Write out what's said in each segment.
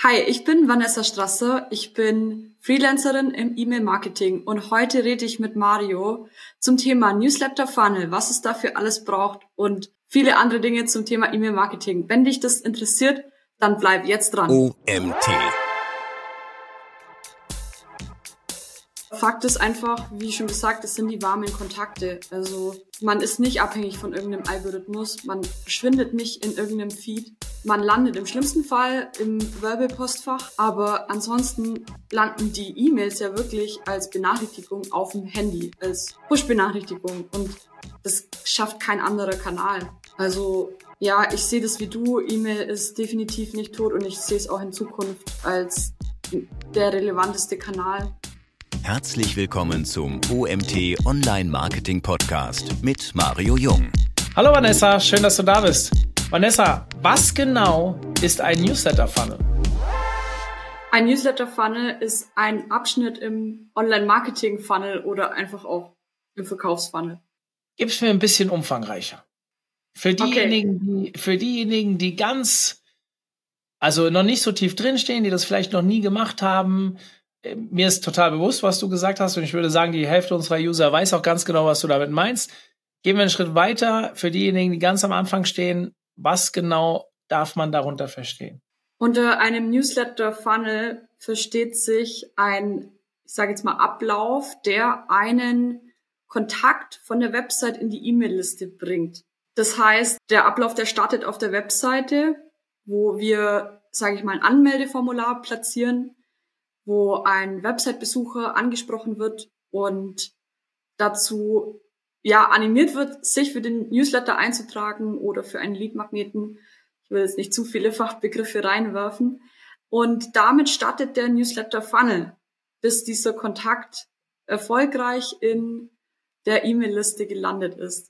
Hi, ich bin Vanessa Strasser. Ich bin Freelancerin im E-Mail-Marketing und heute rede ich mit Mario zum Thema Newsletter Funnel, was es dafür alles braucht und viele andere Dinge zum Thema E-Mail-Marketing. Wenn dich das interessiert, dann bleib jetzt dran. OMT. Fakt ist einfach, wie schon gesagt, es sind die warmen Kontakte. Also man ist nicht abhängig von irgendeinem Algorithmus, man verschwindet nicht in irgendeinem Feed. Man landet im schlimmsten Fall im Werbepostfach, aber ansonsten landen die E-Mails ja wirklich als Benachrichtigung auf dem Handy, als Push-Benachrichtigung und das schafft kein anderer Kanal. Also ja, ich sehe das wie du, E-Mail ist definitiv nicht tot und ich sehe es auch in Zukunft als der relevanteste Kanal. Herzlich willkommen zum OMT Online Marketing Podcast mit Mario Jung. Hallo Vanessa, schön, dass du da bist. Vanessa, was genau ist ein Newsletter-Funnel? Ein Newsletter-Funnel ist ein Abschnitt im Online-Marketing-Funnel oder einfach auch im Verkaufsfunnel. Gib's mir ein bisschen umfangreicher. Für diejenigen, die noch nicht so tief drinstehen, die das vielleicht noch nie gemacht haben. Mir ist total bewusst, was du gesagt hast, und ich würde sagen, die Hälfte unserer User weiß auch ganz genau, was du damit meinst. Gehen wir einen Schritt weiter. Für diejenigen, die ganz am Anfang stehen, was genau darf man darunter verstehen? Unter einem Newsletter-Funnel versteht sich ein, ich sage jetzt mal, Ablauf, der einen Kontakt von der Website in die E-Mail-Liste bringt. Das heißt, der Ablauf, der startet auf der Webseite, wo wir, sage ich mal, ein Anmeldeformular platzieren, wo ein Website-Besucher angesprochen wird und dazu animiert wird, sich für den Newsletter einzutragen oder für einen Lead-Magneten. Ich will jetzt nicht zu viele Fachbegriffe reinwerfen. Und damit startet der Newsletter-Funnel, bis dieser Kontakt erfolgreich in der E-Mail-Liste gelandet ist.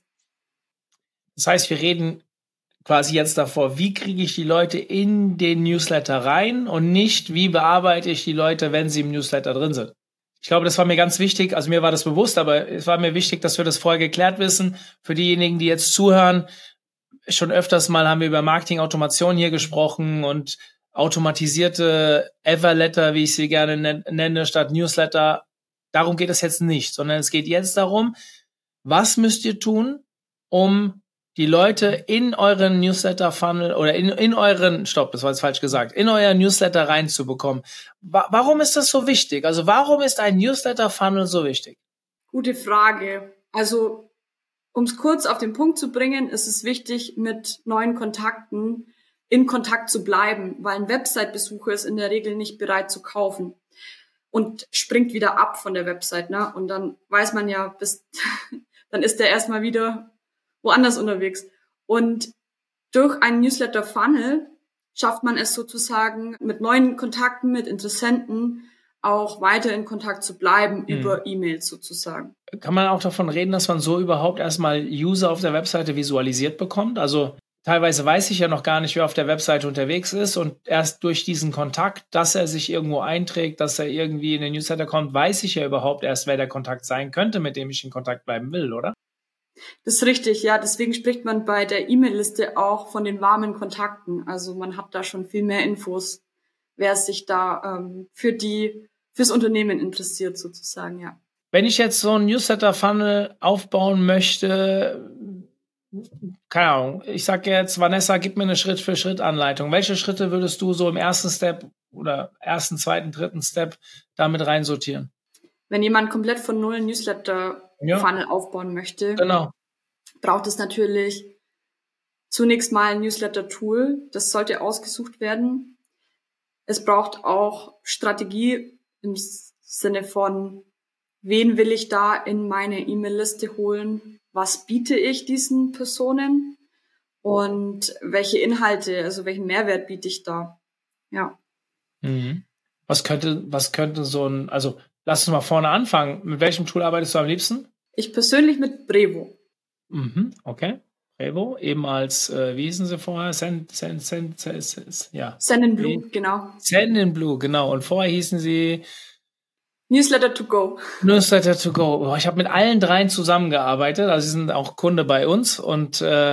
Das heißt, wir reden quasi jetzt davor, wie kriege ich die Leute in den Newsletter rein und nicht, wie bearbeite ich die Leute, wenn sie im Newsletter drin sind. Ich glaube, das war mir ganz wichtig, also mir war das bewusst, aber es war mir wichtig, dass wir das vorher geklärt wissen. Für diejenigen, die jetzt zuhören, schon öfters mal haben wir über Marketing-Automation hier gesprochen und automatisierte Everletter, wie ich sie gerne nenne, statt Newsletter. Darum geht es jetzt nicht, sondern es geht jetzt darum, was müsst ihr tun, um die Leute in euren Newsletter-Funnel oder in euren Newsletter reinzubekommen. Warum ist das so wichtig? Also warum ist ein Newsletter-Funnel so wichtig? Gute Frage. Also um es kurz auf den Punkt zu bringen, ist es wichtig, mit neuen Kontakten in Kontakt zu bleiben, weil ein Website-Besucher ist in der Regel nicht bereit zu kaufen und springt wieder ab von der Website, ne? Und dann weiß man ja, dann ist der erstmal wieder woanders unterwegs. Und durch einen Newsletter-Funnel schafft man es sozusagen, mit neuen Kontakten, mit Interessenten auch weiter in Kontakt zu bleiben über E-Mails sozusagen. Kann man auch davon reden, dass man so überhaupt erstmal User auf der Webseite visualisiert bekommt? Also teilweise weiß ich ja noch gar nicht, wer auf der Webseite unterwegs ist und erst durch diesen Kontakt, dass er sich irgendwo einträgt, dass er irgendwie in den Newsletter kommt, weiß ich ja überhaupt erst, wer der Kontakt sein könnte, mit dem ich in Kontakt bleiben will, oder? Das ist richtig, ja. Deswegen spricht man bei der E-Mail-Liste auch von den warmen Kontakten. Also man hat da schon viel mehr Infos, wer sich da fürs Unternehmen interessiert sozusagen, ja. Wenn ich jetzt so einen Newsletter-Funnel aufbauen möchte, keine Ahnung, ich sage jetzt, Vanessa, gib mir eine Schritt-für-Schritt-Anleitung. Welche Schritte würdest du so im ersten Step oder ersten, zweiten, dritten Step damit reinsortieren? Wenn jemand komplett von null Newsletter-Funnel aufbauen möchte, genau, braucht es natürlich zunächst mal ein Newsletter-Tool. Das sollte ausgesucht werden. Es braucht auch Strategie im Sinne von, wen will ich da in meine E-Mail-Liste holen? Was biete ich diesen Personen? Und welche Inhalte, also welchen Mehrwert biete ich da? Ja. Mhm. Was könnte so ein, also lass uns mal vorne anfangen. Mit welchem Tool arbeitest du am liebsten? Ich persönlich mit Brevo. Okay. Brevo, eben als, wie hießen sie vorher? Sendinblue, genau. Sendinblue, genau. Und vorher hießen sie Newsletter to go. Newsletter to go. Ich habe mit allen dreien zusammengearbeitet. Also sie sind auch Kunde bei uns und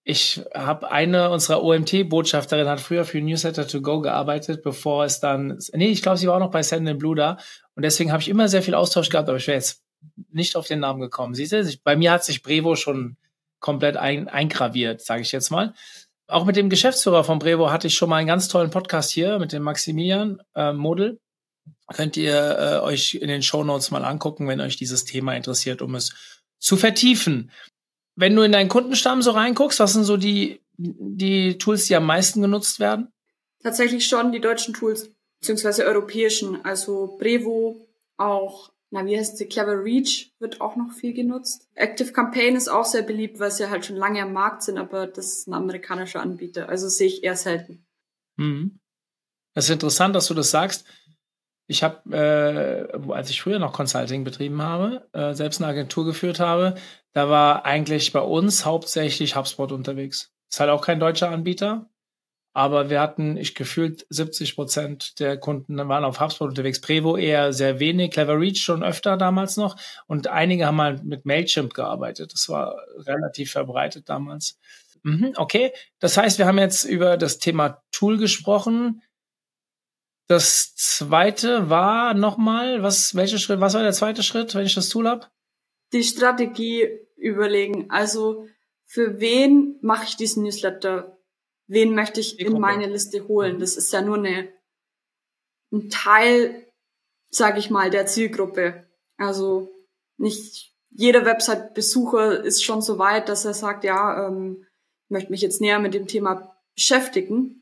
Ich habe eine unserer OMT-Botschafterinnen hat früher für Newsletter to go gearbeitet, bevor es dann, ich glaube, sie war auch noch bei Send&Blue da. Und deswegen habe ich immer sehr viel Austausch gehabt, aber ich wäre jetzt nicht auf den Namen gekommen. Siehst du, bei mir hat sich Brevo schon komplett eingraviert, sage ich jetzt mal. Auch mit dem Geschäftsführer von Brevo hatte ich schon mal einen ganz tollen Podcast hier mit dem Maximilian Model. Könnt ihr euch in den Shownotes mal angucken, wenn euch dieses Thema interessiert, um es zu vertiefen. Wenn du in deinen Kundenstamm so reinguckst, was sind so die Tools, die am meisten genutzt werden? Tatsächlich schon die deutschen Tools, beziehungsweise europäischen. Also Brevo, auch, wie heißt sie? Clever Reach wird auch noch viel genutzt. Active Campaign ist auch sehr beliebt, weil sie halt schon lange am Markt sind, aber das ist ein amerikanischer Anbieter. Also sehe ich eher selten. Das ist interessant, dass du das sagst. Ich habe, als ich früher noch Consulting betrieben habe, selbst eine Agentur geführt habe, da war eigentlich bei uns hauptsächlich HubSpot unterwegs. Ist halt auch kein deutscher Anbieter, aber wir hatten, gefühlt 70% der Kunden waren auf HubSpot unterwegs. Brevo eher sehr wenig, Clever Reach schon öfter damals noch und einige haben halt mit Mailchimp gearbeitet. Das war relativ verbreitet damals. Okay, das heißt, wir haben jetzt über das Thema Tool gesprochen. Das zweite war nochmal, was war der zweite Schritt, wenn ich das Tool habe? Die Strategie überlegen. Also für wen mache ich diesen Newsletter? Wen möchte ich in meine Liste holen? Das ist ja nur ein Teil, sage ich mal, der Zielgruppe. Also nicht jeder Website-Besucher ist schon so weit, dass er sagt, ja, ich möchte mich jetzt näher mit dem Thema beschäftigen.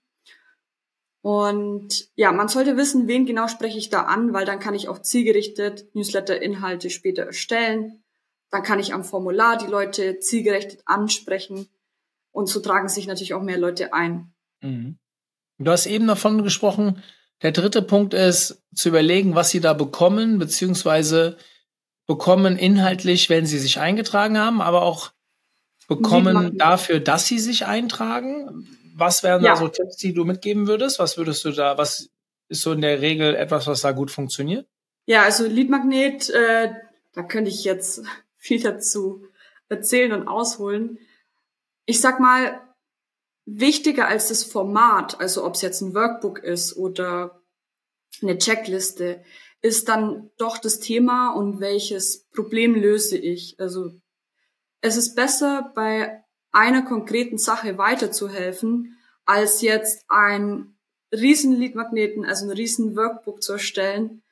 Und ja, man sollte wissen, wen genau spreche ich da an, weil dann kann ich auch zielgerichtet Newsletter-Inhalte später erstellen. Dann kann ich am Formular die Leute zielgerichtet ansprechen und so tragen sich natürlich auch mehr Leute ein. Du hast eben davon gesprochen, der dritte Punkt ist, zu überlegen, was sie da bekommen, beziehungsweise bekommen inhaltlich, wenn sie sich eingetragen haben, aber auch bekommen dafür, dass sie sich eintragen. Was wären da so Tipps, die du mitgeben würdest? Was ist so in der Regel etwas, was da gut funktioniert? Ja, also Leadmagnet, da könnte ich jetzt viel dazu erzählen und ausholen. Ich sag mal, wichtiger als das Format, also ob es jetzt ein Workbook ist oder eine Checkliste, ist dann doch das Thema und welches Problem löse ich. Also es ist besser, bei einer konkreten Sache weiterzuhelfen, als jetzt einen riesen Leadmagneten, also ein riesen Workbook zu erstellen,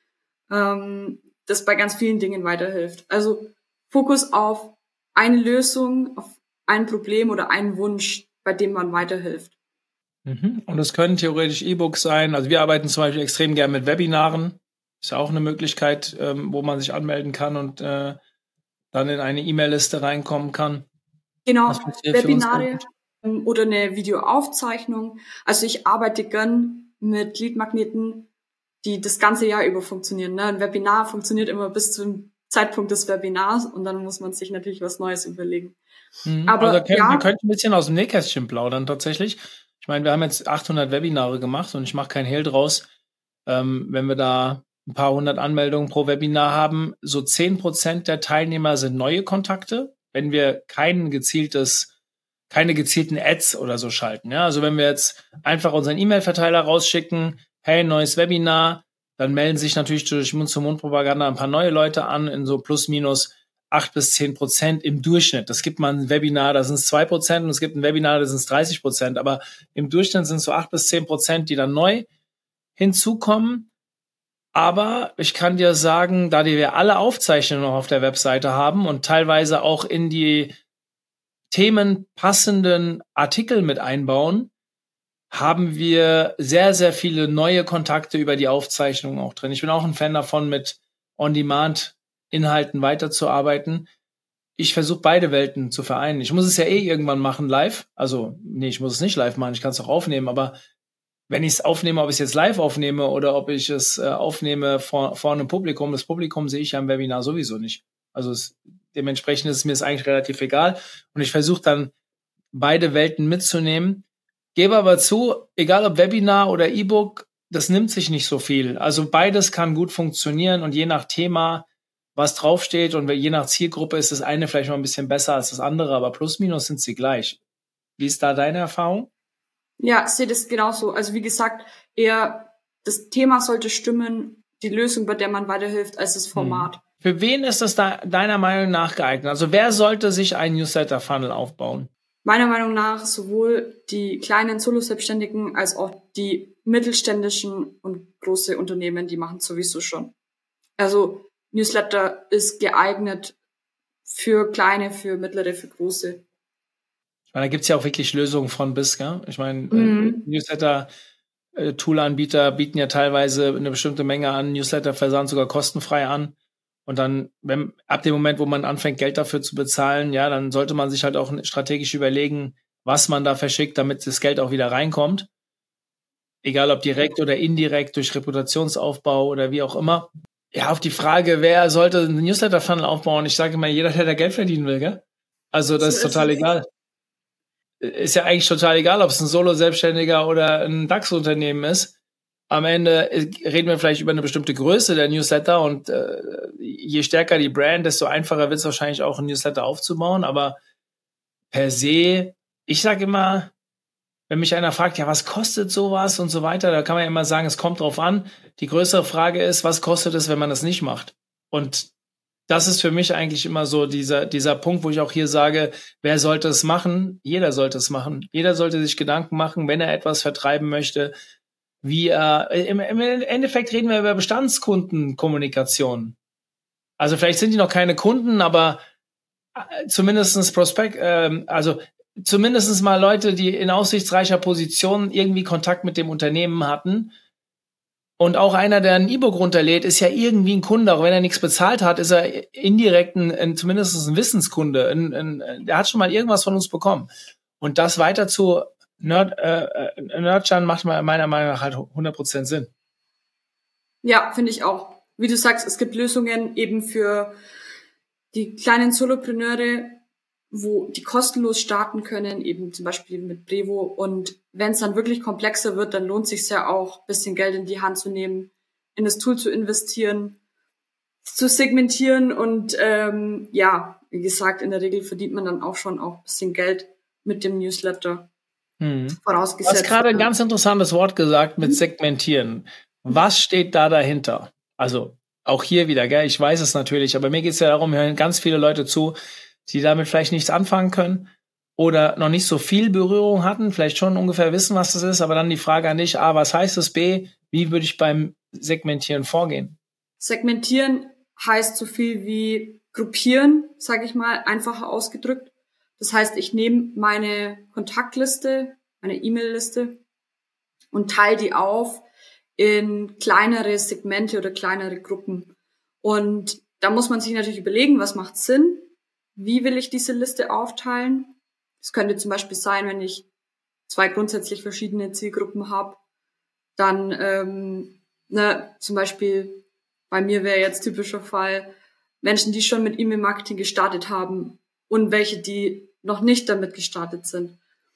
das bei ganz vielen Dingen weiterhilft. Also Fokus auf eine Lösung, auf ein Problem oder einen Wunsch, bei dem man weiterhilft. Und es können theoretisch E-Books sein. Also wir arbeiten zum Beispiel extrem gern mit Webinaren. Ist ja auch eine Möglichkeit, wo man sich anmelden kann und dann in eine E-Mail-Liste reinkommen kann. Genau, Webinare oder eine Videoaufzeichnung. Also ich arbeite gern mit Leadmagneten, die das ganze Jahr über funktionieren. Ne? Ein Webinar funktioniert immer bis zum Zeitpunkt des Webinars und dann muss man sich natürlich was Neues überlegen. Aber wir können ein bisschen aus dem Nähkästchen plaudern tatsächlich. Ich meine, wir haben jetzt 800 Webinare gemacht und ich mache keinen Hehl draus. Wenn wir da ein paar hundert Anmeldungen pro Webinar haben, so 10% der Teilnehmer sind neue Kontakte, wenn wir keine gezielten Ads oder so schalten. Ja? Also wenn wir jetzt einfach unseren E-Mail-Verteiler rausschicken, hey, neues Webinar, dann melden sich natürlich durch Mund-zu-Mund-Propaganda ein paar neue Leute an in so plus minus 8-10% im Durchschnitt. Es gibt mal ein Webinar, da sind es 2% und es gibt ein Webinar, da sind es 30%. Aber im Durchschnitt sind es so 8-10%, die dann neu hinzukommen. Aber ich kann dir sagen, da wir alle Aufzeichnungen noch auf der Webseite haben und teilweise auch in die Themen passenden Artikel mit einbauen, haben wir sehr, sehr viele neue Kontakte über die Aufzeichnungen auch drin. Ich bin auch ein Fan davon, mit On-Demand-Inhalten weiterzuarbeiten. Ich versuche beide Welten zu vereinen. Ich muss es ja irgendwann machen live. Also, ich muss es nicht live machen, ich kann es auch aufnehmen, aber wenn ich es aufnehme, ob ich es jetzt live aufnehme oder ob ich es aufnehme vor einem Publikum, das Publikum sehe ich ja im Webinar sowieso nicht. Also dementsprechend ist es mir eigentlich relativ egal. Und ich versuche dann beide Welten mitzunehmen. Gebe aber zu, egal ob Webinar oder E-Book, das nimmt sich nicht so viel. Also beides kann gut funktionieren und je nach Thema, was draufsteht und je nach Zielgruppe ist das eine vielleicht mal ein bisschen besser als das andere, aber plus minus sind sie gleich. Wie ist da deine Erfahrung? Ja, ich sehe das genauso. Also wie gesagt, eher das Thema sollte stimmen, die Lösung, bei der man weiterhilft, als das Format. Für wen ist das da deiner Meinung nach geeignet? Also wer sollte sich einen Newsletter-Funnel aufbauen? Meiner Meinung nach sowohl die kleinen Solo-Selbstständigen als auch die mittelständischen und große Unternehmen, die machen sowieso schon. Also Newsletter ist geeignet für kleine, für mittlere, für große. Ich meine, da gibt's ja auch wirklich Lösungen von bis, gell? Ich meine, Newsletter-Tool-Anbieter bieten ja teilweise eine bestimmte Menge an Newsletter-Versand sogar kostenfrei an. Und dann, ab dem Moment, wo man anfängt, Geld dafür zu bezahlen, ja, dann sollte man sich halt auch strategisch überlegen, was man da verschickt, damit das Geld auch wieder reinkommt. Egal ob direkt oder indirekt, durch Reputationsaufbau oder wie auch immer. Ja, auf die Frage, wer sollte einen Newsletter-Funnel aufbauen? Ich sage immer, jeder, der da Geld verdienen will, gell? Also das ist total egal. Ist ja eigentlich total egal, ob es ein Solo-Selbstständiger oder ein DAX-Unternehmen ist. Am Ende reden wir vielleicht über eine bestimmte Größe der Newsletter und je stärker die Brand, desto einfacher wird es wahrscheinlich auch, ein Newsletter aufzubauen. Aber per se, ich sage immer, wenn mich einer fragt, ja, was kostet sowas und so weiter, da kann man ja immer sagen, es kommt drauf an. Die größere Frage ist, was kostet es, wenn man das nicht macht? Und das ist für mich eigentlich immer so dieser Punkt, wo ich auch hier sage, wer sollte es machen? Jeder sollte es machen. Jeder sollte sich Gedanken machen, wenn er etwas vertreiben möchte. Im Endeffekt reden wir über Bestandskundenkommunikation. Also vielleicht sind die noch keine Kunden, aber zumindestens zumindest mal Leute, die in aussichtsreicher Position irgendwie Kontakt mit dem Unternehmen hatten. Und auch einer, der ein E-Book runterlädt, ist ja irgendwie ein Kunde. Auch wenn er nichts bezahlt hat, ist er indirekt zumindest ein Wissenskunde. Der hat schon mal irgendwas von uns bekommen. Und das weiter zu nurturen macht meiner Meinung nach halt 100% Sinn. Ja, finde ich auch. Wie du sagst, es gibt Lösungen eben für die kleinen Solopreneure, wo die kostenlos starten können, eben zum Beispiel mit Brevo. Und wenn es dann wirklich komplexer wird, dann lohnt es sich ja auch, ein bisschen Geld in die Hand zu nehmen, in das Tool zu investieren, zu segmentieren. Und wie gesagt, in der Regel verdient man dann auch schon ein bisschen Geld mit dem Newsletter. Vorausgesetzt. Du hast gerade ein ganz interessantes Wort gesagt mit segmentieren. Was steht da dahinter? Also auch hier wieder, gell? Ich weiß es natürlich, aber mir geht es ja darum, hören ganz viele Leute zu, die damit vielleicht nichts anfangen können oder noch nicht so viel Berührung hatten, vielleicht schon ungefähr wissen, was das ist, aber dann die Frage an dich, A, was heißt das? B, wie würde ich beim Segmentieren vorgehen? Segmentieren heißt so viel wie gruppieren, sage ich mal, einfacher ausgedrückt. Das heißt, ich nehme meine Kontaktliste, meine E-Mail-Liste und teile die auf in kleinere Segmente oder kleinere Gruppen. Und da muss man sich natürlich überlegen, was macht Sinn? Wie will ich diese Liste aufteilen? Es könnte zum Beispiel sein, wenn ich 2 grundsätzlich verschiedene Zielgruppen habe, dann zum Beispiel bei mir wäre jetzt typischer Fall Menschen, die schon mit E-Mail-Marketing gestartet haben und welche, die noch nicht damit gestartet sind.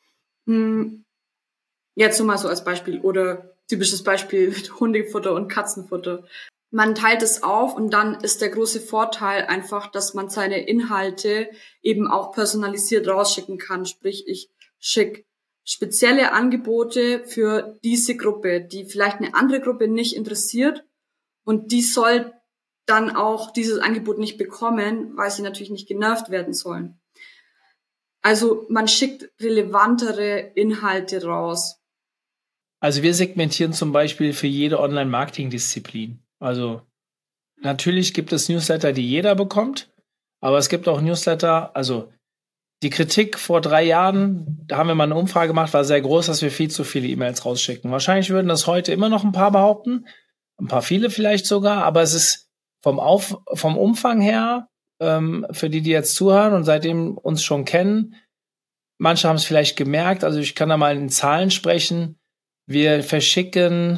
Jetzt nur mal so als Beispiel oder typisches Beispiel mit Hundefutter und Katzenfutter. Man teilt es auf und dann ist der große Vorteil einfach, dass man seine Inhalte eben auch personalisiert rausschicken kann. Sprich, ich schicke spezielle Angebote für diese Gruppe, die vielleicht eine andere Gruppe nicht interessiert und die soll dann auch dieses Angebot nicht bekommen, weil sie natürlich nicht genervt werden sollen. Also man schickt relevantere Inhalte raus. Also wir segmentieren zum Beispiel für jede Online-Marketing-Disziplin. Also natürlich gibt es Newsletter, die jeder bekommt, aber es gibt auch Newsletter, also die Kritik vor 3 Jahren, da haben wir mal eine Umfrage gemacht, war sehr groß, dass wir viel zu viele E-Mails rausschicken. Wahrscheinlich würden das heute immer noch ein paar behaupten, ein paar viele vielleicht sogar, aber es ist vom Umfang her, für die jetzt zuhören und seitdem uns schon kennen, manche haben es vielleicht gemerkt, also ich kann da mal in Zahlen sprechen, wir verschicken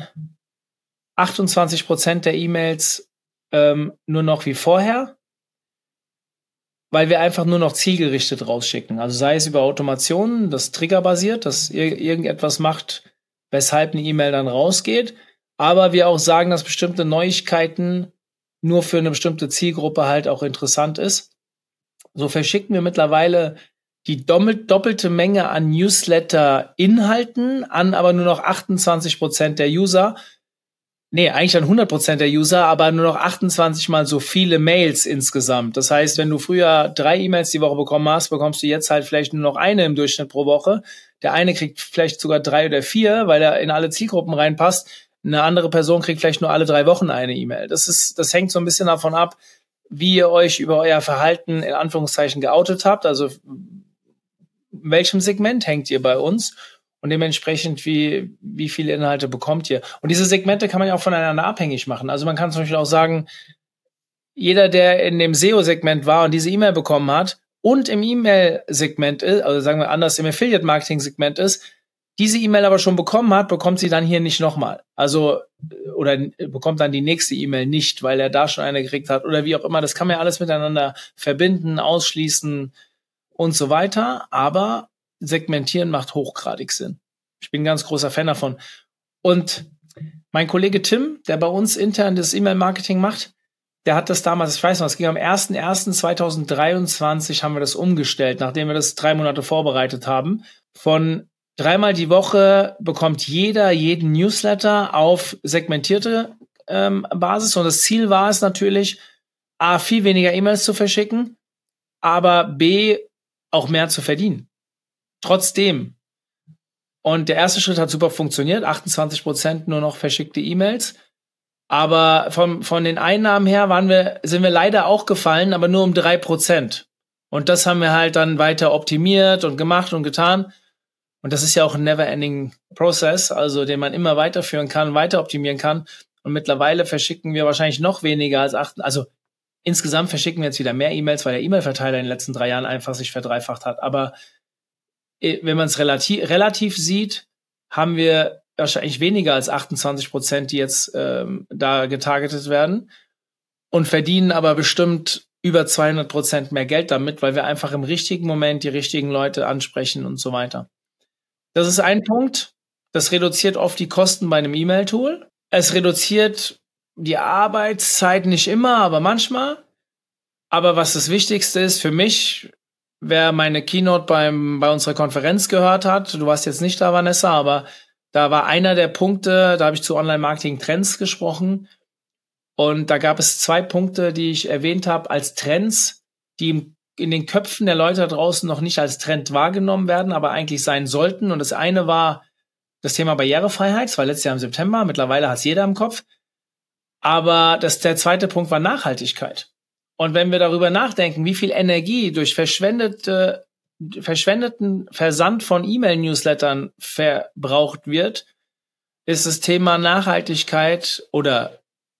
28% der E-Mails nur noch wie vorher, weil wir einfach nur noch zielgerichtet rausschicken. Also sei es über Automationen, das triggerbasiert, dass irgendetwas macht, weshalb eine E-Mail dann rausgeht, aber wir auch sagen, dass bestimmte Neuigkeiten nur für eine bestimmte Zielgruppe halt auch interessant ist. So verschicken wir mittlerweile die doppelte Menge an Newsletter-Inhalten an aber nur noch 28% der User. Nee, eigentlich dann 100% der User, aber nur noch 28 mal so viele Mails insgesamt. Das heißt, wenn du früher 3 E-Mails die Woche bekommen hast, bekommst du jetzt halt vielleicht nur noch eine im Durchschnitt pro Woche. Der eine kriegt vielleicht sogar 3 oder 4, weil er in alle Zielgruppen reinpasst. Eine andere Person kriegt vielleicht nur alle 3 Wochen eine E-Mail. Das hängt so ein bisschen davon ab, wie ihr euch über euer Verhalten in Anführungszeichen geoutet habt. Also in welchem Segment hängt ihr bei uns? Und dementsprechend, wie viele Inhalte bekommt ihr? Und diese Segmente kann man ja auch voneinander abhängig machen. Also man kann zum Beispiel auch sagen, jeder, der in dem SEO-Segment war und diese E-Mail bekommen hat und im E-Mail-Segment ist, also sagen wir anders, im Affiliate-Marketing-Segment ist, diese E-Mail aber schon bekommen hat, bekommt sie dann hier nicht nochmal. Also, oder bekommt dann die nächste E-Mail nicht, weil er da schon eine gekriegt hat oder wie auch immer. Das kann man ja alles miteinander verbinden, ausschließen und so weiter. Aber Segmentieren macht hochgradig Sinn. Ich bin ein ganz großer Fan davon. Und mein Kollege Tim, der bei uns intern das E-Mail-Marketing macht, der hat das damals, ich weiß noch, es ging am 01.01.2023 haben wir das umgestellt, nachdem wir das 3 Monate vorbereitet haben. Von 3-mal die Woche bekommt jeder jeden Newsletter auf segmentierte Basis. Und das Ziel war es natürlich, A, viel weniger E-Mails zu verschicken, aber B, auch mehr zu verdienen. Trotzdem. Und der erste Schritt hat super funktioniert, 28% nur noch verschickte E-Mails. Aber von den Einnahmen her sind wir leider auch gefallen, aber nur um 3%. Und das haben wir halt dann weiter optimiert und gemacht und getan. Und das ist ja auch ein never-ending Process, also den man immer weiterführen kann, weiter optimieren kann. Und mittlerweile verschicken wir wahrscheinlich noch weniger als 8. Also insgesamt verschicken wir jetzt wieder mehr E-Mails, weil der E-Mail-Verteiler in den letzten 3 Jahren einfach sich verdreifacht hat. Aber wenn man es relativ sieht, haben wir wahrscheinlich weniger als 28%, die jetzt da getargetet werden und verdienen aber bestimmt über 200% mehr Geld damit, weil wir einfach im richtigen Moment die richtigen Leute ansprechen und so weiter. Das ist ein Punkt. Das reduziert oft die Kosten bei einem E-Mail-Tool. Es reduziert die Arbeitszeit nicht immer, aber manchmal. Aber was das Wichtigste ist für mich, wer meine Keynote bei unserer Konferenz gehört hat, du warst jetzt nicht da, Vanessa, aber da war einer der Punkte, da habe ich zu Online-Marketing-Trends gesprochen und da gab es 2 Punkte, die ich erwähnt habe als Trends, die in den Köpfen der Leute da draußen noch nicht als Trend wahrgenommen werden, aber eigentlich sein sollten. Und das eine war das Thema Barrierefreiheit, das war letztes Jahr im September, mittlerweile hat es jeder im Kopf. Aber der zweite Punkt war Nachhaltigkeit. Und wenn wir darüber nachdenken, wie viel Energie durch verschwendeten Versand von E-Mail-Newslettern verbraucht wird, ist das Thema Nachhaltigkeit oder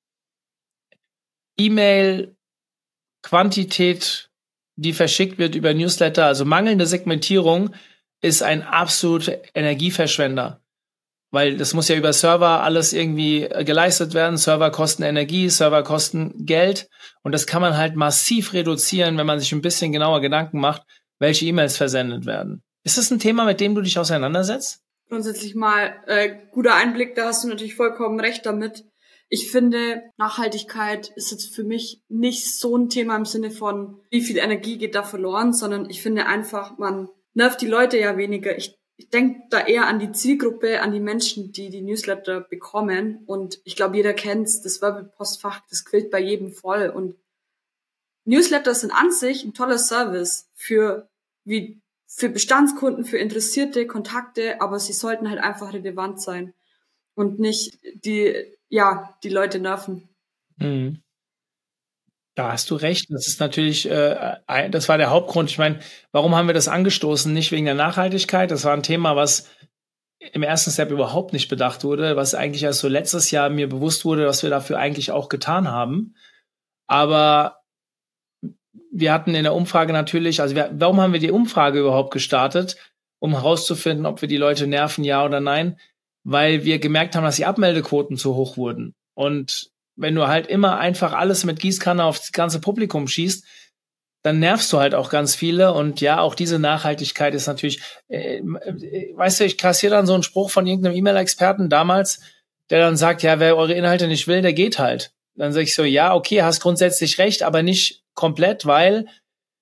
E-Mail-Quantität, die verschickt wird über Newsletter, also mangelnde Segmentierung, ist ein absoluter Energieverschwender. Weil das muss ja über Server alles irgendwie geleistet werden. Server kosten Energie, Server kosten Geld. Und das kann man halt massiv reduzieren, wenn man sich ein bisschen genauer Gedanken macht, welche E-Mails versendet werden. Ist das ein Thema, mit dem du dich auseinandersetzt? Grundsätzlich mal guter Einblick, da hast du natürlich vollkommen recht damit. Ich finde, Nachhaltigkeit ist jetzt für mich nicht so ein Thema im Sinne von, wie viel Energie geht da verloren, sondern ich finde einfach, man nervt die Leute ja weniger. Ich denke da eher an die Zielgruppe, an die Menschen, die die Newsletter bekommen. Und ich glaube, jeder kennt's, das Werbepostfach, das quillt bei jedem voll. Und Newsletter sind an sich ein toller Service für Bestandskunden, für interessierte Kontakte, aber sie sollten halt einfach relevant sein und nicht die Leute nerven. Mhm. Da hast du recht. Das ist natürlich, das war der Hauptgrund. Ich meine, warum haben wir das angestoßen? Nicht wegen der Nachhaltigkeit. Das war ein Thema, was im ersten Step überhaupt nicht bedacht wurde, was eigentlich erst so letztes Jahr mir bewusst wurde, was wir dafür eigentlich auch getan haben. Aber wir hatten in der Umfrage natürlich, warum haben wir die Umfrage überhaupt gestartet? Um herauszufinden, ob wir die Leute nerven, ja oder nein. Weil wir gemerkt haben, dass die Abmeldequoten zu hoch wurden. Und wenn du halt immer einfach alles mit Gießkanne aufs ganze Publikum schießt, dann nervst du halt auch ganz viele. Und ja, auch diese Nachhaltigkeit ist natürlich, weißt du, ich kassiere dann so einen Spruch von irgendeinem E-Mail-Experten damals, der dann sagt, ja, wer eure Inhalte nicht will, der geht halt. Dann sage ich so, ja, okay, hast grundsätzlich recht, aber nicht komplett, weil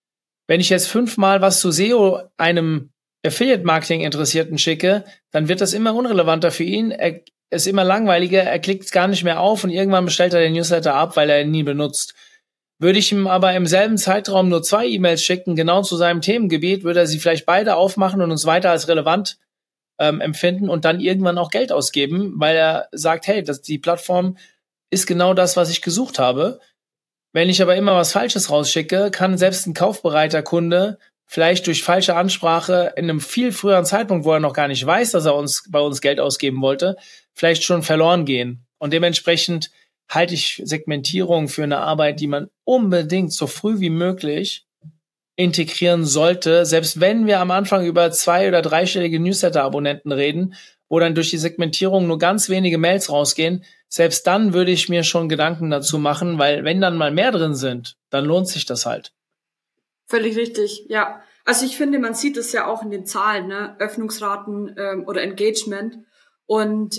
Wenn ich jetzt 5-mal was zu SEO einem Affiliate-Marketing-Interessierten schicke, dann wird das immer unrelevanter für ihn. Er ist immer langweiliger, er klickt gar nicht mehr auf und irgendwann bestellt er den Newsletter ab, weil er ihn nie benutzt. Würde ich ihm aber im selben Zeitraum nur 2 E-Mails schicken, genau zu seinem Themengebiet, würde er sie vielleicht beide aufmachen und uns weiter als relevant empfinden und dann irgendwann auch Geld ausgeben, weil er sagt, hey, die Plattform ist genau das, was ich gesucht habe. Wenn ich aber immer was Falsches rausschicke, kann selbst ein kaufbereiter Kunde vielleicht durch falsche Ansprache in einem viel früheren Zeitpunkt, wo er noch gar nicht weiß, dass er bei uns Geld ausgeben wollte, vielleicht schon verloren gehen. Und dementsprechend halte ich Segmentierung für eine Arbeit, die man unbedingt so früh wie möglich integrieren sollte, selbst wenn wir am Anfang über 2- oder 3-stellige Newsletter-Abonnenten reden, wo dann durch die Segmentierung nur ganz wenige Mails rausgehen, selbst dann würde ich mir schon Gedanken dazu machen, weil wenn dann mal mehr drin sind, dann lohnt sich das halt. Völlig richtig, ja. Also ich finde, man sieht es ja auch in den Zahlen, ne? Öffnungsraten oder Engagement. Und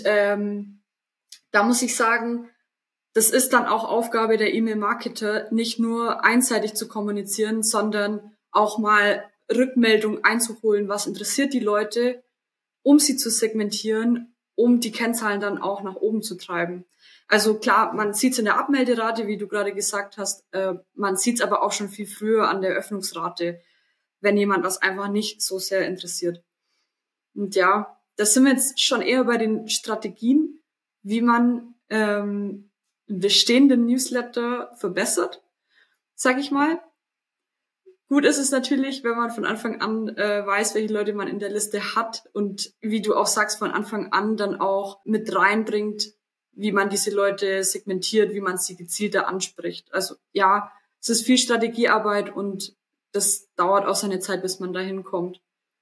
da muss ich sagen, das ist dann auch Aufgabe der E-Mail-Marketer, nicht nur einseitig zu kommunizieren, sondern auch mal Rückmeldung einzuholen, was interessiert die Leute, um sie zu segmentieren, um die Kennzahlen dann auch nach oben zu treiben. Also klar, man sieht es in der Abmelderate, wie du gerade gesagt hast, man sieht es aber auch schon viel früher an der Öffnungsrate, wenn jemand das einfach nicht so sehr interessiert. Und ja, da sind wir jetzt schon eher bei den Strategien, wie man bestehenden Newsletter verbessert, sag ich mal. Gut ist es natürlich, wenn man von Anfang an weiß, welche Leute man in der Liste hat und wie du auch sagst, von Anfang an dann auch mit reinbringt, wie man diese Leute segmentiert, wie man sie gezielter anspricht. Also ja, es ist viel Strategiearbeit und das dauert auch seine Zeit, bis man dahin kommt.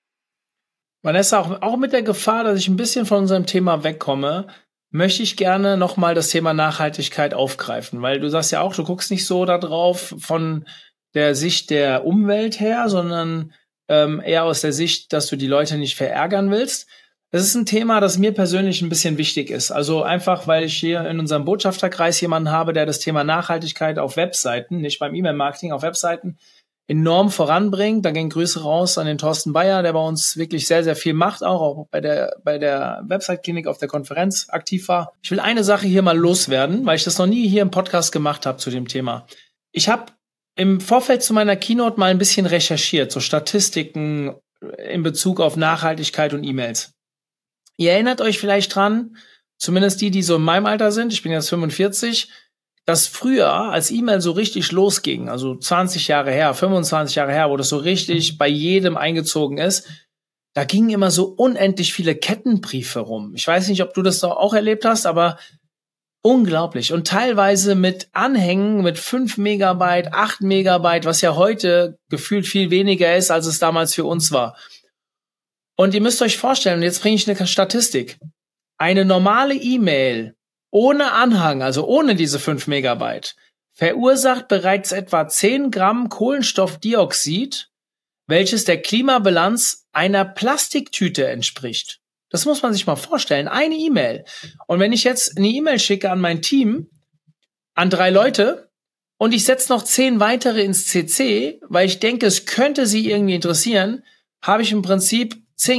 Vanessa, auch mit der Gefahr, dass ich ein bisschen von unserem Thema wegkomme, möchte ich gerne nochmal das Thema Nachhaltigkeit aufgreifen, weil du sagst ja auch, du guckst nicht so da drauf von der Sicht der Umwelt her, sondern eher aus der Sicht, dass du die Leute nicht verärgern willst. Das ist ein Thema, das mir persönlich ein bisschen wichtig ist. Also einfach, weil ich hier in unserem Botschafterkreis jemanden habe, der das Thema Nachhaltigkeit auf Webseiten, nicht beim E-Mail-Marketing, auf Webseiten enorm voranbringt. Da gehen Grüße raus an den Thorsten Bayer, der bei uns wirklich sehr, sehr viel macht, auch bei der Website-Klinik auf der Konferenz aktiv war. Ich will eine Sache hier mal loswerden, weil ich das noch nie hier im Podcast gemacht habe zu dem Thema. Ich habe im Vorfeld zu meiner Keynote mal ein bisschen recherchiert, so Statistiken in Bezug auf Nachhaltigkeit und E-Mails. Ihr erinnert euch vielleicht dran, zumindest die so in meinem Alter sind, ich bin jetzt 45, dass früher, als E-Mail so richtig losging, also 20 Jahre her, 25 Jahre her, wo das so richtig bei jedem eingezogen ist, da gingen immer so unendlich viele Kettenbriefe rum. Ich weiß nicht, ob du das auch erlebt hast, aber unglaublich. Und teilweise mit Anhängen mit 5 Megabyte, 8 Megabyte, was ja heute gefühlt viel weniger ist, als es damals für uns war. Und ihr müsst euch vorstellen, jetzt bringe ich eine Statistik. Eine normale E-Mail ohne Anhang, also ohne diese 5 Megabyte, verursacht bereits etwa 10 Gramm Kohlenstoffdioxid, welches der Klimabilanz einer Plastiktüte entspricht. Das muss man sich mal vorstellen, eine E-Mail. Und wenn ich jetzt eine E-Mail schicke an mein Team, an 3 Leute, und ich setze noch 10 weitere ins CC, weil ich denke, es könnte sie irgendwie interessieren, habe ich im Prinzip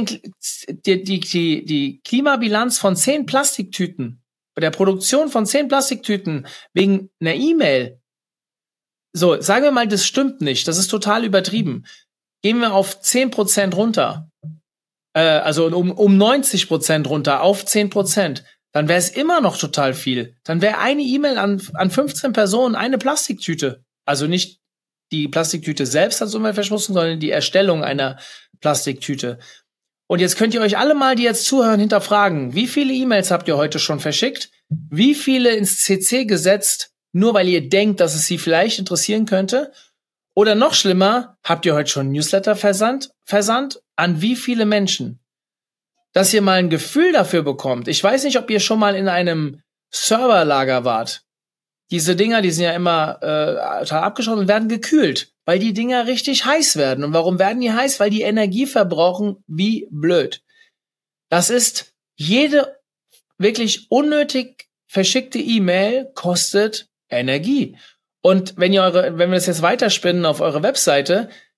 die Klimabilanz von 10 Plastiktüten, bei der Produktion von 10 Plastiktüten wegen einer E-Mail. So, sagen wir mal, das stimmt nicht, das ist total übertrieben. Gehen wir auf 10% runter, also um 90% runter auf 10%, dann wäre es immer noch total viel. Dann wäre eine E-Mail an 15 Personen eine Plastiktüte. Also nicht die Plastiktüte selbst als Umweltverschmutzung, sondern die Erstellung einer Plastiktüte. Und jetzt könnt ihr euch alle mal, die jetzt zuhören, hinterfragen, wie viele E-Mails habt ihr heute schon verschickt? Wie viele ins CC gesetzt, nur weil ihr denkt, dass es sie vielleicht interessieren könnte? Oder noch schlimmer, habt ihr heute schon Newsletter versandt? An wie viele Menschen? Dass ihr mal ein Gefühl dafür bekommt. Ich weiß nicht, ob ihr schon mal in einem Serverlager wart. Diese Dinger, die sind ja immer total abgeschottet und werden gekühlt, weil die Dinger richtig heiß werden. Und warum werden die heiß? Weil die Energie verbrauchen wie blöd. Das ist, jede wirklich unnötig verschickte E-Mail kostet Energie. Und wenn wir das jetzt weiterspinnen auf eure Webseite,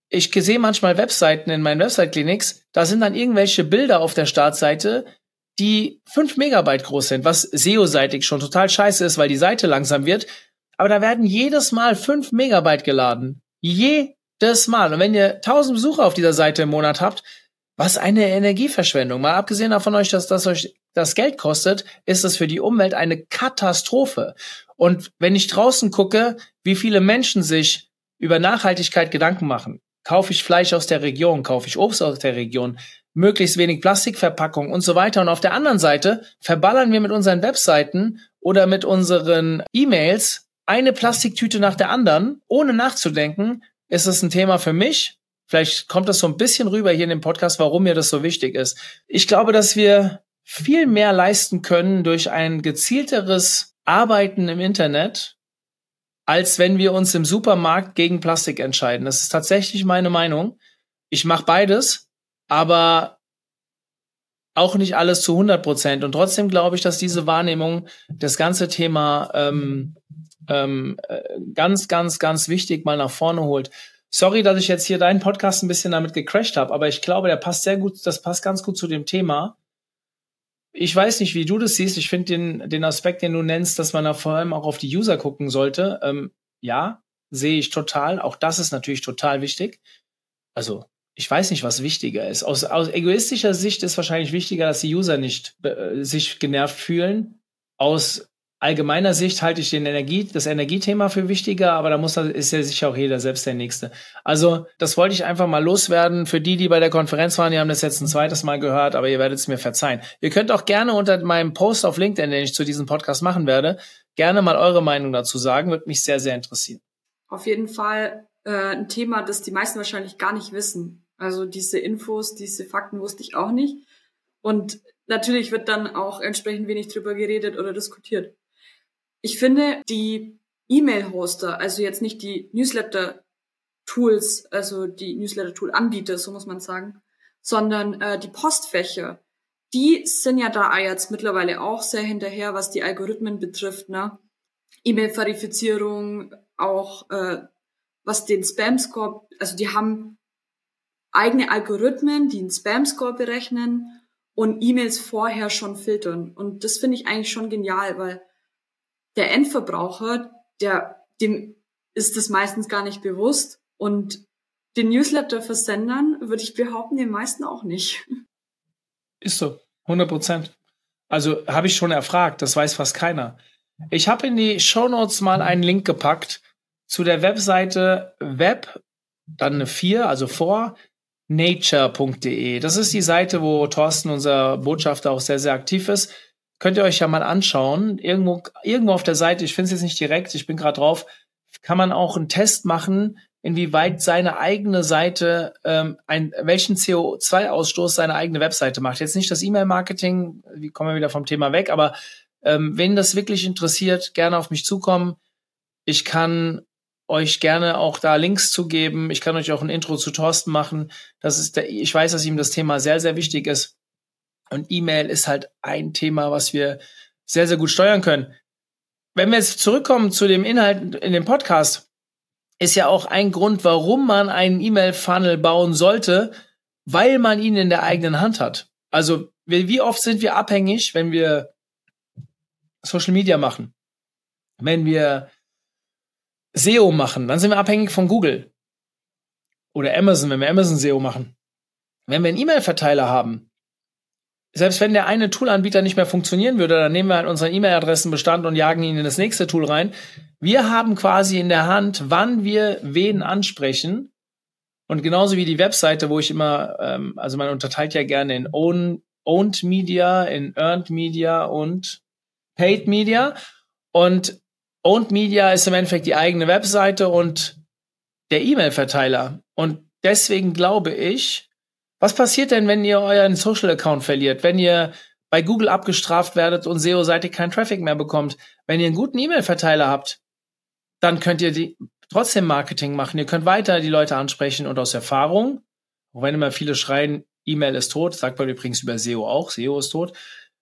ich sehe manchmal Webseiten in meinen Website-Clinics, da sind dann irgendwelche Bilder auf der Startseite, die 5 Megabyte groß sind, was SEO-seitig schon total scheiße ist, weil die Seite langsam wird. Aber da werden jedes Mal 5 Megabyte geladen. Jedes Mal. Und wenn ihr 1000 Besucher auf dieser Seite im Monat habt, was eine Energieverschwendung. Mal abgesehen davon euch, dass das euch das Geld kostet, ist es für die Umwelt eine Katastrophe. Und wenn ich draußen gucke, wie viele Menschen sich über Nachhaltigkeit Gedanken machen, kaufe ich Fleisch aus der Region, kaufe ich Obst aus der Region, möglichst wenig Plastikverpackung und so weiter. Und auf der anderen Seite verballern wir mit unseren Webseiten oder mit unseren E-Mails eine Plastiktüte nach der anderen, ohne nachzudenken. Ist es ein Thema für mich? Vielleicht kommt das so ein bisschen rüber hier in dem Podcast, warum mir das so wichtig ist. Ich glaube, dass wir viel mehr leisten können durch ein gezielteres Arbeiten im Internet, als wenn wir uns im Supermarkt gegen Plastik entscheiden. Das ist tatsächlich meine Meinung. Ich mache beides, aber auch nicht alles zu 100%. Und trotzdem glaube ich, dass diese Wahrnehmung das ganze Thema ganz, ganz, ganz wichtig mal nach vorne holt. Sorry, dass ich jetzt hier deinen Podcast ein bisschen damit gecrashed habe, aber ich glaube, das passt ganz gut zu dem Thema. Ich weiß nicht, wie du das siehst. Ich finde den Aspekt, den du nennst, dass man da vor allem auch auf die User gucken sollte. Ja, sehe ich total. Auch das ist natürlich total wichtig. Also, ich weiß nicht, was wichtiger ist. Aus egoistischer Sicht ist wahrscheinlich wichtiger, dass die User nicht sich genervt fühlen. Aus allgemeiner Sicht halte ich das Energiethema für wichtiger, aber ist ja sicher auch jeder selbst der Nächste. Also, das wollte ich einfach mal loswerden. Für die bei der Konferenz waren, die haben das jetzt ein zweites Mal gehört, aber ihr werdet es mir verzeihen. Ihr könnt auch gerne unter meinem Post auf LinkedIn, den ich zu diesem Podcast machen werde, gerne mal eure Meinung dazu sagen. Würde mich sehr, sehr interessieren. Auf jeden Fall ein Thema, das die meisten wahrscheinlich gar nicht wissen. Also diese Infos, diese Fakten wusste ich auch nicht. Und natürlich wird dann auch entsprechend wenig drüber geredet oder diskutiert. Ich finde, die E-Mail-Hoster, also jetzt nicht die Newsletter-Tools, also die Newsletter-Tool-Anbieter, so muss man sagen, sondern die Postfächer, die sind ja da jetzt mittlerweile auch sehr hinterher, was die Algorithmen betrifft, ne? E-Mail-Verifizierung, auch was den Spam-Score, also die haben eigene Algorithmen, die einen Spam-Score berechnen und E-Mails vorher schon filtern. Und das finde ich eigentlich schon genial, weil der Endverbraucher, dem ist das meistens gar nicht bewusst. Und den Newsletter-Versendern würde ich behaupten, den meisten auch nicht. Ist so, 100%. Also habe ich schon erfragt, das weiß fast keiner. Ich habe in die Shownotes mal einen Link gepackt zu der Webseite web, dann eine 4, also vor, nature.de. Das ist die Seite, wo Thorsten, unser Botschafter, auch sehr, sehr aktiv ist. Könnt ihr euch ja mal anschauen. Irgendwo auf der Seite, ich finde es jetzt nicht direkt, ich bin gerade drauf, kann man auch einen Test machen, inwieweit seine eigene Seite, welchen CO2-Ausstoß seine eigene Webseite macht. Jetzt nicht das E-Mail-Marketing, wie kommen wir wieder vom Thema weg, aber wenn das wirklich interessiert, gerne auf mich zukommen. Ich kann euch gerne auch da Links zugeben. Ich kann euch auch ein Intro zu Thorsten machen. Ich weiß, dass ihm das Thema sehr, sehr wichtig ist. Und E-Mail ist halt ein Thema, was wir sehr, sehr gut steuern können. Wenn wir jetzt zurückkommen zu dem Inhalt in dem Podcast, ist ja auch ein Grund, warum man einen E-Mail-Funnel bauen sollte, weil man ihn in der eigenen Hand hat. Also wie oft sind wir abhängig, wenn wir Social Media machen? Wenn wir SEO machen, dann sind wir abhängig von Google. Oder Amazon, wenn wir Amazon SEO machen. Wenn wir einen E-Mail-Verteiler haben, selbst wenn der eine Toolanbieter nicht mehr funktionieren würde, dann nehmen wir halt unseren E-Mail-Adressenbestand und jagen ihn in das nächste Tool rein. Wir haben quasi in der Hand, wann wir wen ansprechen. Und genauso wie die Webseite, wo ich immer, also man unterteilt ja gerne in Owned Media, in Earned Media und Paid Media. Und Owned Media ist im Endeffekt die eigene Webseite und der E-Mail-Verteiler. Und deswegen glaube ich, was passiert denn, wenn ihr euren Social-Account verliert? Wenn ihr bei Google abgestraft werdet und SEO-seitig keinen Traffic mehr bekommt? Wenn ihr einen guten E-Mail-Verteiler habt, dann könnt ihr trotzdem Marketing machen. Ihr könnt weiter die Leute ansprechen und aus Erfahrung, auch wenn immer viele schreien, E-Mail ist tot, sagt man übrigens über SEO auch, SEO ist tot.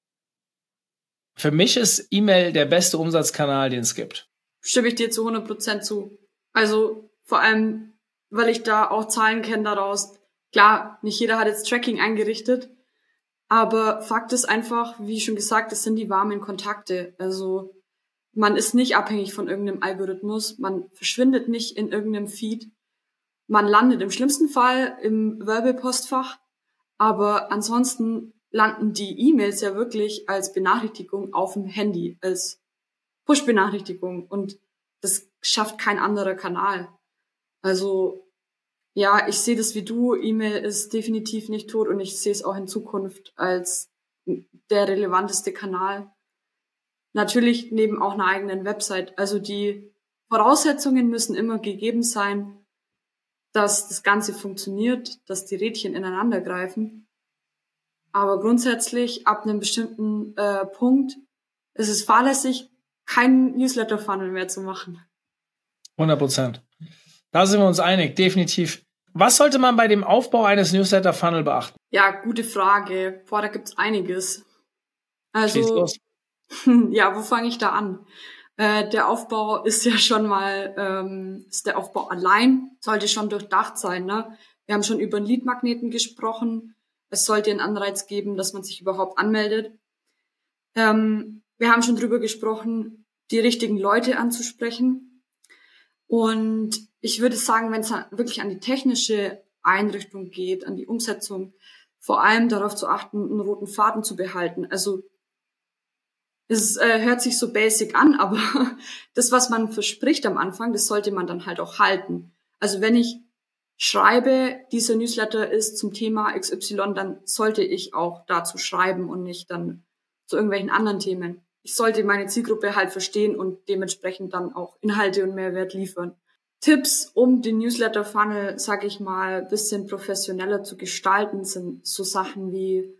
Für mich ist E-Mail der beste Umsatzkanal, den es gibt. Stimme ich dir zu 100% zu. Also vor allem weil ich da auch Zahlen kenne daraus. Klar, nicht jeder hat jetzt Tracking eingerichtet, aber Fakt ist einfach, wie schon gesagt, es sind die warmen Kontakte. Also man ist nicht abhängig von irgendeinem Algorithmus, man verschwindet nicht in irgendeinem Feed. Man landet im schlimmsten Fall im Werbepostfach, aber ansonsten landen die E-Mails ja wirklich als Benachrichtigung auf dem Handy, als Push-Benachrichtigung, und das schafft kein anderer Kanal. Also ja, ich sehe das wie du, E-Mail ist definitiv nicht tot und ich sehe es auch in Zukunft als der relevanteste Kanal. Natürlich neben auch einer eigenen Website. Also die Voraussetzungen müssen immer gegeben sein, dass das Ganze funktioniert, dass die Rädchen ineinander greifen. Aber grundsätzlich, ab einem bestimmten Punkt, ist es fahrlässig, keinen Newsletter-Funnel mehr zu machen. 100%. Da sind wir uns einig, definitiv. Was sollte man bei dem Aufbau eines Newsletter-Funnel beachten? Ja, gute Frage. Boah, da gibt's einiges. Schieß Also, los. ja, wo fange ich da an? Der Aufbau ist ja schon mal, ist der Aufbau allein, sollte schon durchdacht sein, ne? Wir haben schon über einen Lead-Magneten gesprochen. Es sollte einen Anreiz geben, dass man sich überhaupt anmeldet. Wir haben schon drüber gesprochen, die richtigen Leute anzusprechen. Und ich würde sagen, wenn es wirklich an die technische Einrichtung geht, an die Umsetzung, vor allem darauf zu achten, einen roten Faden zu behalten. Also es hört sich so basic an, aber das, was man verspricht am Anfang, das sollte man dann halt auch halten. Also wenn ich schreibe, dieser Newsletter ist zum Thema XY, dann sollte ich auch dazu schreiben und nicht dann zu irgendwelchen anderen Themen. Ich sollte meine Zielgruppe halt verstehen und dementsprechend dann auch Inhalte und Mehrwert liefern. Tipps, um den Newsletter-Funnel, sag ich mal, ein bisschen professioneller zu gestalten, sind so Sachen wie,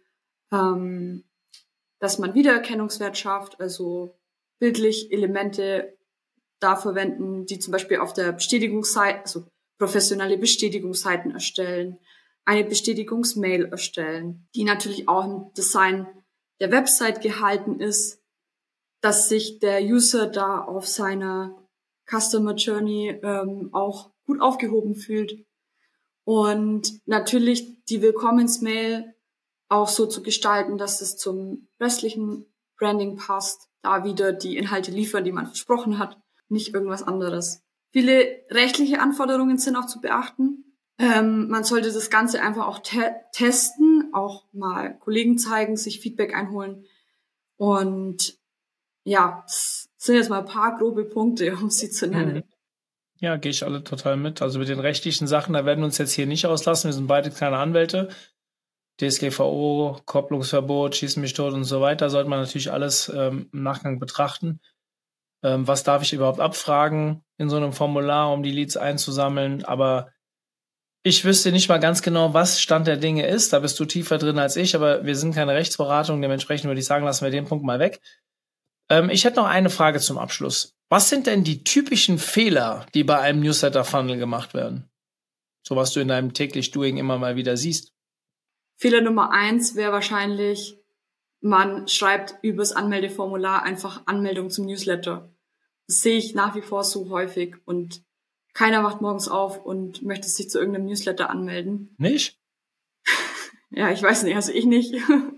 dass man Wiedererkennungswert schafft, also bildlich Elemente da verwenden, die zum Beispiel auf der Bestätigungsseite, also professionelle Bestätigungsseiten erstellen, eine Bestätigungsmail erstellen, die natürlich auch im Design der Website gehalten ist, dass sich der User da auf seiner Customer Journey auch gut aufgehoben fühlt. Und natürlich die Willkommensmail auch so zu gestalten, dass es zum restlichen Branding passt, da wieder die Inhalte liefern, die man versprochen hat, nicht irgendwas anderes. Viele rechtliche Anforderungen sind auch zu beachten. Man sollte das Ganze einfach auch testen, auch mal Kollegen zeigen, sich Feedback einholen. Und ja, das sind jetzt mal ein paar grobe Punkte, um sie zu nennen. Ja, gehe ich alle total mit. Also mit den rechtlichen Sachen, da werden wir uns jetzt hier nicht auslassen. Wir sind beide kleine Anwälte. DSGVO, Kopplungsverbot, Schieß mich tot und so weiter, sollte man natürlich alles im Nachgang betrachten. Was darf ich überhaupt abfragen in so einem Formular, um die Leads einzusammeln? Aber ich wüsste nicht mal ganz genau, was Stand der Dinge ist. Da bist du tiefer drin als ich, aber wir sind keine Rechtsberatung. Dementsprechend würde ich sagen, lassen wir den Punkt mal weg. Ich hätte noch eine Frage zum Abschluss. Was sind denn die typischen Fehler, die bei einem Newsletter-Funnel gemacht werden? So was du in deinem täglich Doing immer mal wieder siehst. Fehler Nummer 1 wäre wahrscheinlich, man schreibt übers Anmeldeformular einfach Anmeldung zum Newsletter. Das sehe ich nach wie vor so häufig und keiner wacht morgens auf und möchte sich zu irgendeinem Newsletter anmelden. Nicht? Ja, ich weiß nicht, also ich nicht.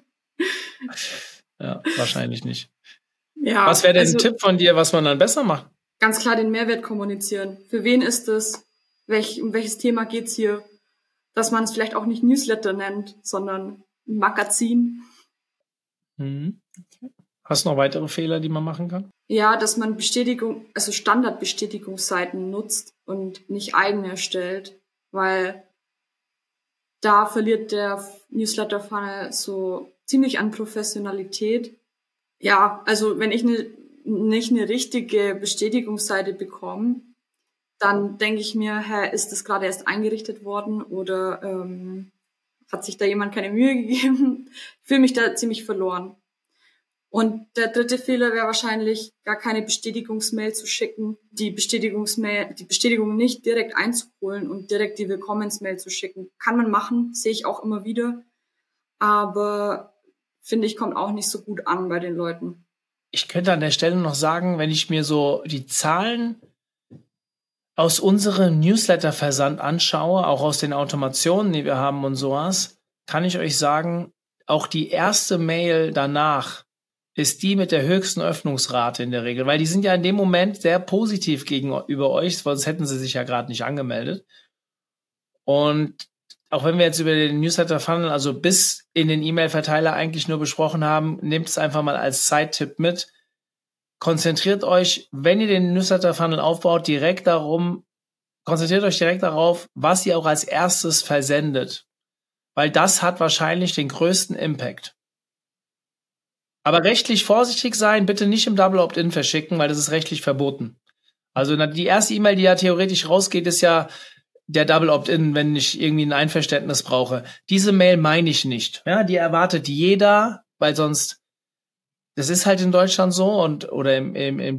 Ja, wahrscheinlich nicht. Ja, was wäre denn ein Tipp von dir, was man dann besser macht? Ganz klar den Mehrwert kommunizieren. Für wen ist es? Um welches Thema geht's hier? Dass man es vielleicht auch nicht Newsletter nennt, sondern ein Magazin. Okay. Hast du noch weitere Fehler, die man machen kann? Ja, dass man Standardbestätigungsseiten nutzt und nicht eigene erstellt, weil da verliert der Newsletter-Funnel so ziemlich an Professionalität. Ja, also wenn ich nicht eine richtige Bestätigungsseite bekomme, dann denke ich mir, ist das gerade erst eingerichtet worden oder hat sich da jemand keine Mühe gegeben? Ich fühle mich da ziemlich verloren. Und der dritte Fehler wäre wahrscheinlich, gar keine Bestätigungsmail zu schicken, die Bestätigung nicht direkt einzuholen und direkt die Willkommensmail zu schicken. Kann man machen, sehe ich auch immer wieder, aber finde ich, kommt auch nicht so gut an bei den Leuten. Ich könnte an der Stelle noch sagen, wenn ich mir so die Zahlen aus unserem Newsletter-Versand anschaue, auch aus den Automationen, die wir haben und sowas, kann ich euch sagen, auch die erste Mail danach ist die mit der höchsten Öffnungsrate in der Regel, weil die sind ja in dem Moment sehr positiv gegenüber euch, sonst hätten sie sich ja gerade nicht angemeldet. Und auch wenn wir jetzt über den Newsletter-Funnel, also bis in den E-Mail-Verteiler eigentlich nur besprochen haben, nehmt es einfach mal als Side-Tipp mit. Konzentriert euch, wenn ihr den Newsletter-Funnel aufbaut, konzentriert euch direkt darauf, was ihr auch als erstes versendet. Weil das hat wahrscheinlich den größten Impact. Aber rechtlich vorsichtig sein, bitte nicht im Double Opt-in verschicken, weil das ist rechtlich verboten. Also die erste E-Mail, die ja theoretisch rausgeht, ist ja der Double Opt-in, wenn ich irgendwie ein Einverständnis brauche. Diese Mail meine ich nicht. Ja, die erwartet jeder, weil sonst, das ist halt in Deutschland so oder im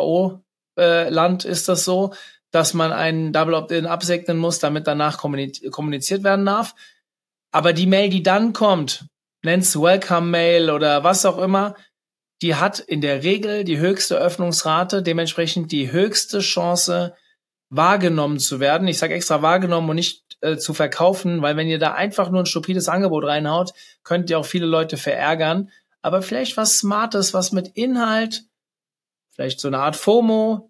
DSGVO-Land ist das so, dass man einen Double Opt-in absegnen muss, damit danach kommuniziert werden darf. Aber die Mail, die dann kommt, nennt's Welcome-Mail oder was auch immer, die hat in der Regel die höchste Öffnungsrate, dementsprechend die höchste Chance, wahrgenommen zu werden. Ich sage extra wahrgenommen und nicht zu verkaufen, weil wenn ihr da einfach nur ein stupides Angebot reinhaut, könnt ihr auch viele Leute verärgern. Aber vielleicht was Smartes, was mit Inhalt, vielleicht so eine Art FOMO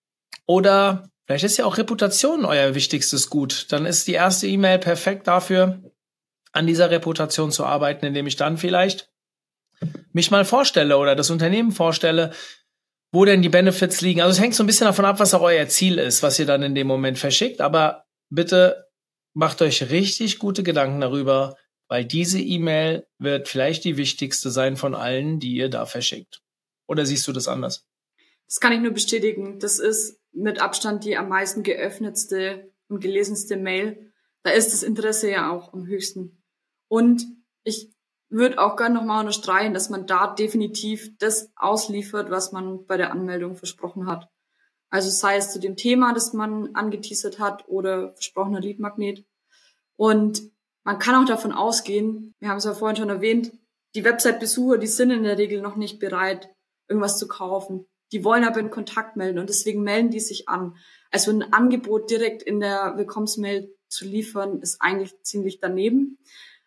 oder vielleicht ist ja auch Reputation euer wichtigstes Gut. Dann ist die erste E-Mail perfekt dafür, an dieser Reputation zu arbeiten, indem ich dann vielleicht mich mal vorstelle oder das Unternehmen vorstelle, wo denn die Benefits liegen. Also es hängt so ein bisschen davon ab, was auch euer Ziel ist, was ihr dann in dem Moment verschickt. Aber bitte macht euch richtig gute Gedanken darüber, weil diese E-Mail wird vielleicht die wichtigste sein von allen, die ihr da verschickt. Oder siehst du das anders? Das kann ich nur bestätigen. Das ist mit Abstand die am meisten geöffnetste und gelesenste Mail. Da ist das Interesse ja auch am höchsten. Und ich würde auch gerne nochmal unterstreichen, dass man da definitiv das ausliefert, was man bei der Anmeldung versprochen hat. Also sei es zu dem Thema, das man angeteasert hat oder versprochener Leadmagnet. Und man kann auch davon ausgehen, wir haben es ja vorhin schon erwähnt, die Website-Besucher, die sind in der Regel noch nicht bereit, irgendwas zu kaufen. Die wollen aber in Kontakt melden und deswegen melden die sich an. Also ein Angebot direkt in der Willkommensmail zu liefern, ist eigentlich ziemlich daneben.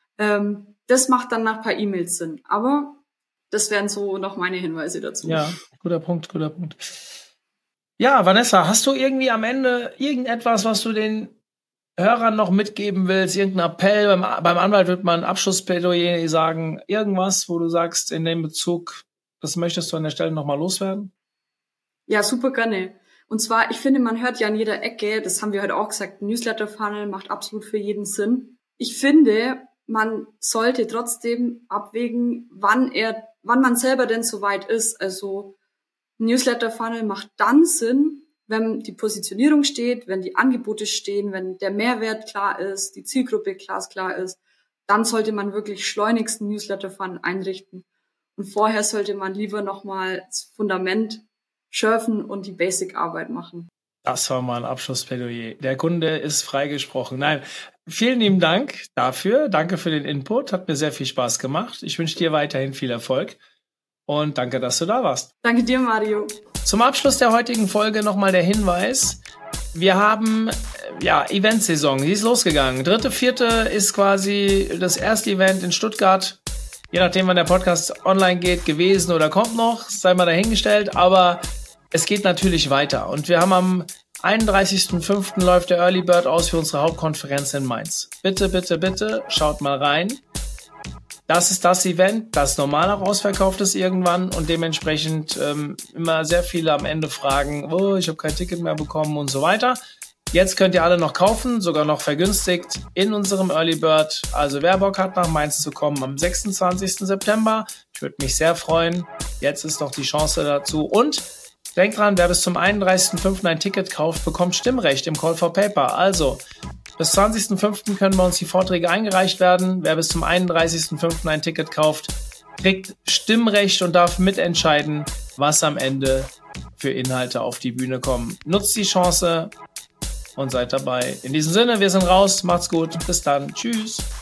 Das macht dann nach ein paar E-Mails Sinn. Aber das wären so noch meine Hinweise dazu. Ja, guter Punkt. Ja, Vanessa, hast du irgendwie am Ende irgendetwas, was du den Hörern noch mitgeben willst? Irgendein Appell? Beim Anwalt wird man ein Abschlussplädoyer sagen. Irgendwas, wo du sagst, in dem Bezug, das möchtest du an der Stelle nochmal loswerden? Ja, super gerne. Und zwar, ich finde, man hört ja an jeder Ecke, das haben wir heute auch gesagt, Newsletter-Funnel macht absolut für jeden Sinn. Ich finde, man sollte trotzdem abwägen, wann man selber denn soweit ist. Also Newsletter-Funnel macht dann Sinn, wenn die Positionierung steht, wenn die Angebote stehen, wenn der Mehrwert klar ist, die Zielgruppe klar ist. Dann sollte man wirklich schleunigst einen Newsletter-Funnel einrichten. Und vorher sollte man lieber nochmal das Fundament schürfen und die Basic-Arbeit machen. Das war mal ein Abschlussplädoyer. Der Kunde ist freigesprochen. Nein, vielen lieben Dank dafür. Danke für den Input. Hat mir sehr viel Spaß gemacht. Ich wünsche dir weiterhin viel Erfolg. Und danke, dass du da warst. Danke dir, Mario. Zum Abschluss der heutigen Folge nochmal der Hinweis. Wir haben Eventsaison. Die ist losgegangen. 3.4. ist quasi das erste Event in Stuttgart. Je nachdem, wann der Podcast online geht, gewesen oder kommt noch. Sei mal dahingestellt. Aber es geht natürlich weiter. Und wir haben am 31.05. läuft der Early Bird aus für unsere Hauptkonferenz in Mainz. Bitte, schaut mal rein. Das ist das Event, das normal auch ausverkauft ist irgendwann und dementsprechend immer sehr viele am Ende fragen, ich habe kein Ticket mehr bekommen und so weiter. Jetzt könnt ihr alle noch kaufen, sogar noch vergünstigt in unserem Early Bird. Also wer Bock hat, nach Mainz zu kommen am 26. September, ich würde mich sehr freuen. Jetzt ist noch die Chance dazu und denkt dran, wer bis zum 31.05. ein Ticket kauft, bekommt Stimmrecht im Call for Paper. Also bis 20.05. können bei uns die Vorträge eingereicht werden. Wer bis zum 31.05. ein Ticket kauft, kriegt Stimmrecht und darf mitentscheiden, was am Ende für Inhalte auf die Bühne kommen. Nutzt die Chance und seid dabei. In diesem Sinne, wir sind raus. Macht's gut. Bis dann. Tschüss.